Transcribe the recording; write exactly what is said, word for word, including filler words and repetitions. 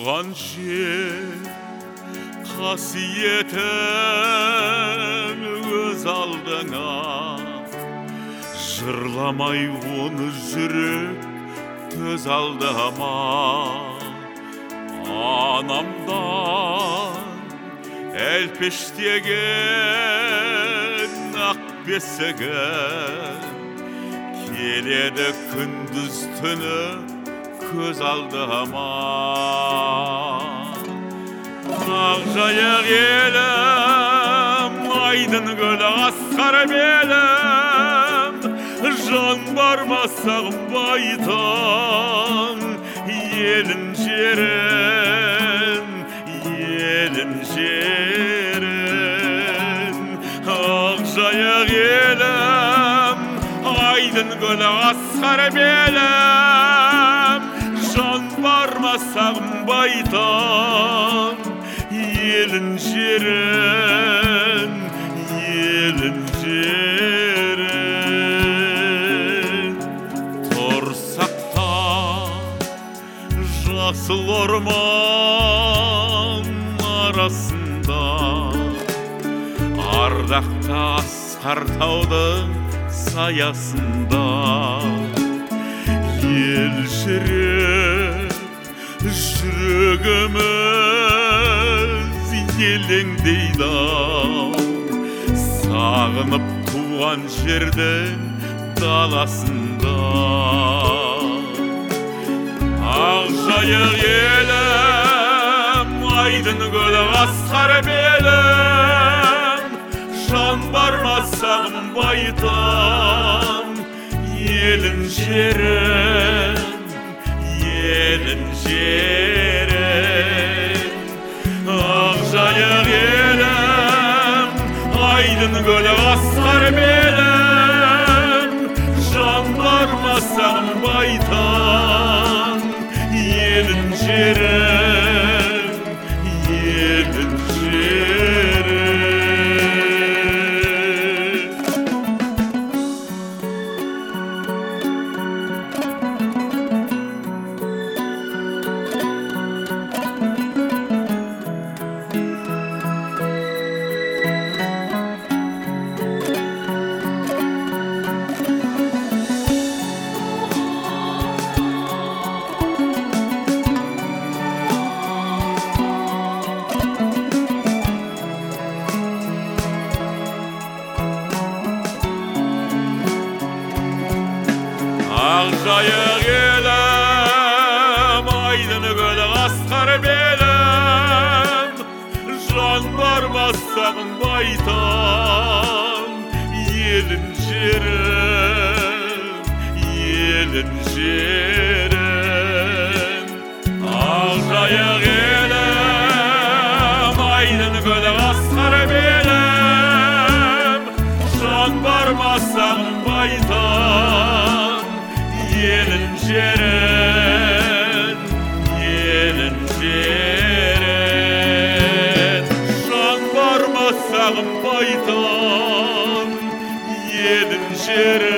туған жер қасиетін өз алдыңа, жырламай оны жүрек көз алдыма. Анамдан әлпештеген ақ бесігім келеді күндіз түні көз алдыма. Ақжайық елім, айдын көлі асқар белім, жан барма сағынбайтын елін жерін, елін жерін. Ақжайық елім, айдын көлі асқар белім, жан барма сағынбайтын елін жерін, елін жерін. Тұрсақта жасыл орман арасында, ардақты асқар таудың саясында, ел жүрек жүрегіміз елеңдейді, сағынып туған жердің даласында. Ақжайық елім, айдын көлі асқар белім, жан барма сағынбайтын елін жерін, елін жерін. Ақжайық елім, айдын көлі асқар белім, жан барма сағынбайтын елін жерін, елін жерін. Ақжайық елім, айдын көлі асқар белім, жан барма сағынбайтын елін жерін, елін жерін. Ақжайық елім, айдын көлі асқар белім, жан барма сағынбайтын елін жерін, елін жерін. Жан барма сағынбайтын елін жерін.